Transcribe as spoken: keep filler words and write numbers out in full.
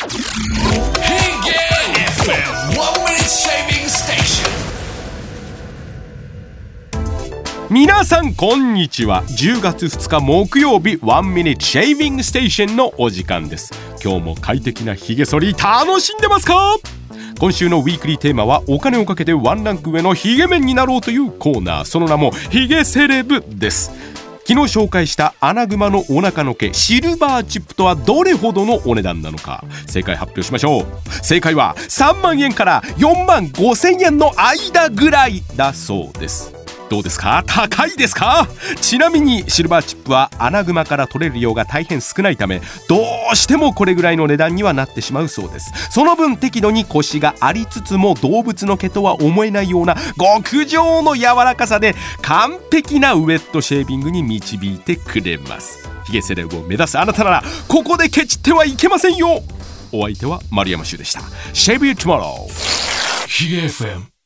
皆さんこんにちは。じゅうがつふつか木曜日、ワンミニットシェービングステーションのお時間です。今日も快適なヒゲ剃り楽しんでますか？今週のウィークリーテーマは、お金をかけてワンランク上のヒゲメンになろうというコーナー、その名もヒゲセレブです。昨日紹介したアナグマのお腹の毛シルバーチップとはどれほどのお値段なのか、正解発表しましょう。正解はさんまんえんからよんまんごせんえんの間ぐらいだそうです。どうですか？高いですか？ちなみにシルバーチップはアナグマから取れる量が大変少ないため、どうしてもこれぐらいの値段にはなってしまうそうです。その分適度にコシがありつつも動物の毛とは思えないような極上の柔らかさで完璧なウェットシェービングに導いてくれます。ヒゲセレブを目指すあなたならここでケチってはいけませんよ。お相手は丸山修でした。 Shave You Tomorrow ヒゲ エフエム